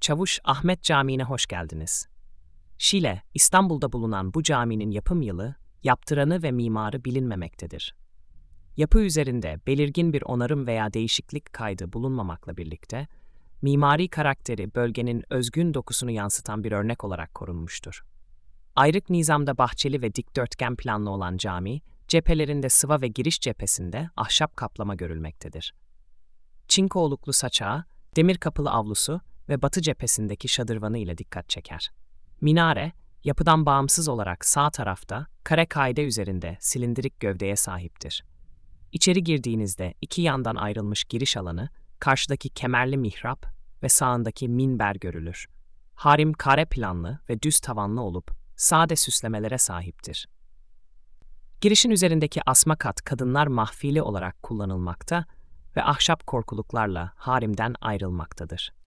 Çavuş Ahmet Camii'ne hoş geldiniz. Şile, İstanbul'da bulunan bu caminin yapım yılı, yaptıranı ve mimarı bilinmemektedir. Yapı üzerinde belirgin bir onarım veya değişiklik kaydı bulunmamakla birlikte, mimari karakteri bölgenin özgün dokusunu yansıtan bir örnek olarak korunmuştur. Ayrık nizamda bahçeli ve dikdörtgen planlı olan cami, cephelerinde sıva ve giriş cephesinde ahşap kaplama görülmektedir. Çinko oluklu saçağı, demir kapılı avlusu ve batı cephesindeki şadırvanı ile dikkat çeker. Minare, yapıdan bağımsız olarak sağ tarafta, kare kaide üzerinde silindirik gövdeye sahiptir. İçeri girdiğinizde iki yandan ayrılmış giriş alanı, karşıdaki kemerli mihrap ve sağındaki minber görülür. Harim kare planlı ve düz tavanlı olup, sade süslemelere sahiptir. Girişin üzerindeki asma kat kadınlar mahfili olarak kullanılmakta ve ahşap korkuluklarla harimden ayrılmaktadır.